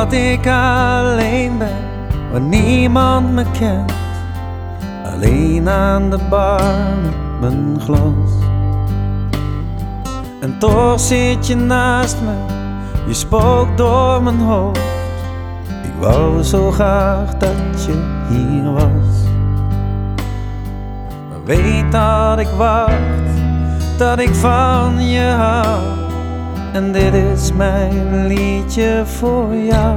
dat ik alleen ben, waar niemand me kent. Alleen aan de bar met mijn glas. En toch zit je naast me, je spookt door mijn hoofd. Ik wou zo graag dat je hier was. Maar weet dat ik wacht, dat ik van je hou. En dit is mijn liedje voor jou.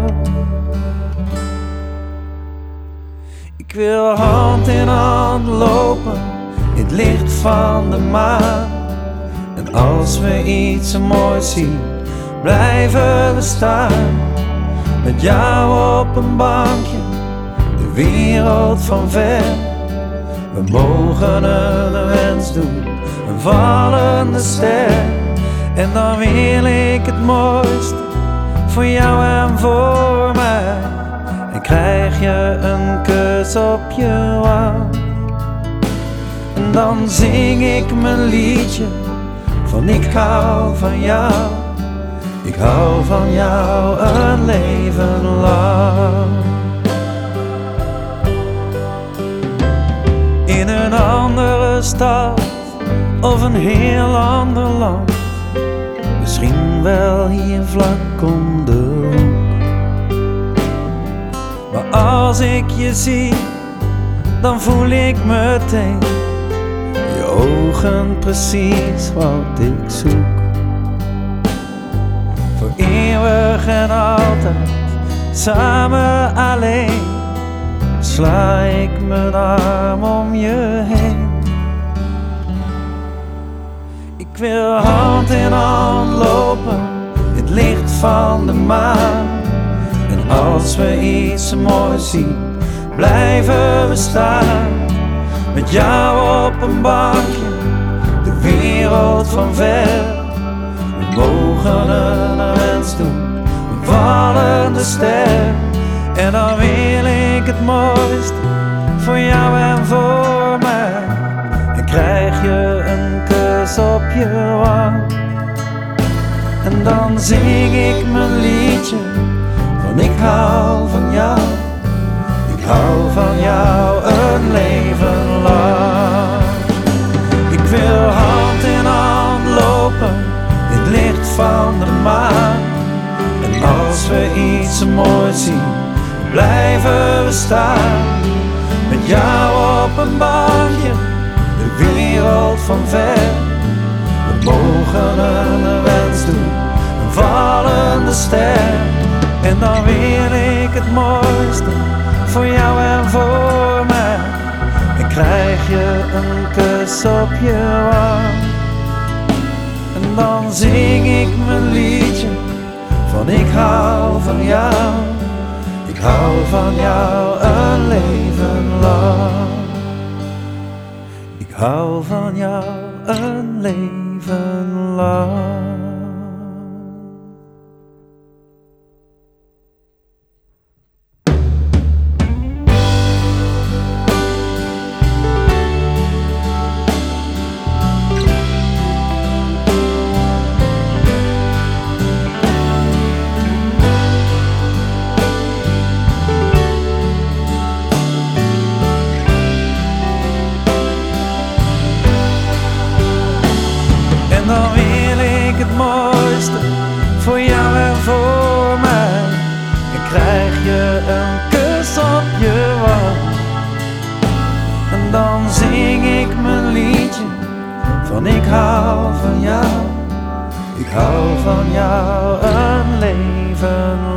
Ik wil hand in hand lopen in het licht van de maan. En als we iets moois zien, blijven we staan. Met jou op een bankje, de wereld van ver. We mogen een wens doen, een vallende ster. En dan wil ik het mooiste voor jou en voor mij. En krijg je een kus op je wang. En dan zing ik mijn liedje van ik hou van jou. Ik hou van jou een leven lang. In een andere stad of een heel ander land. Misschien wel hier vlak om de hoek. Maar als ik je zie, dan voel ik meteen je ogen precies wat ik zoek. Voor eeuwig en altijd, samen alleen, sla ik mijn arm om je heen. Ik wil hand in hand lopen in het licht van de maan. En als we iets moois zien, blijven we staan. Met jou op een bankje, de wereld van ver. We mogen een wens doen, een vallende ster. En dan wil ik het mooiste voor jou en voor mij. En krijg je een kus op je wang. En dan zing ik mijn liedje van ik hou van jou. Ik hou van jou een leven lang. Ik wil hand in hand lopen in het licht van de maan. En als we iets moois zien, blijven we staan. Met jou op een bankje, de wereld van ver. We mogen een wens doen, een vallende ster. En dan wil ik het mooiste voor jou en voor mij. En krijg je een kus op je wang. En dan zing ik mijn liedje van ik hou van jou. Ik hou van jou een leven lang. Ik hou van jou een leven lang. En dan wil ik het mooiste voor jou en voor mij. En krijg je een kus op je wang. En dan zing ik mijn liedje van ik hou van jou. Ik hou van jou een leven lang.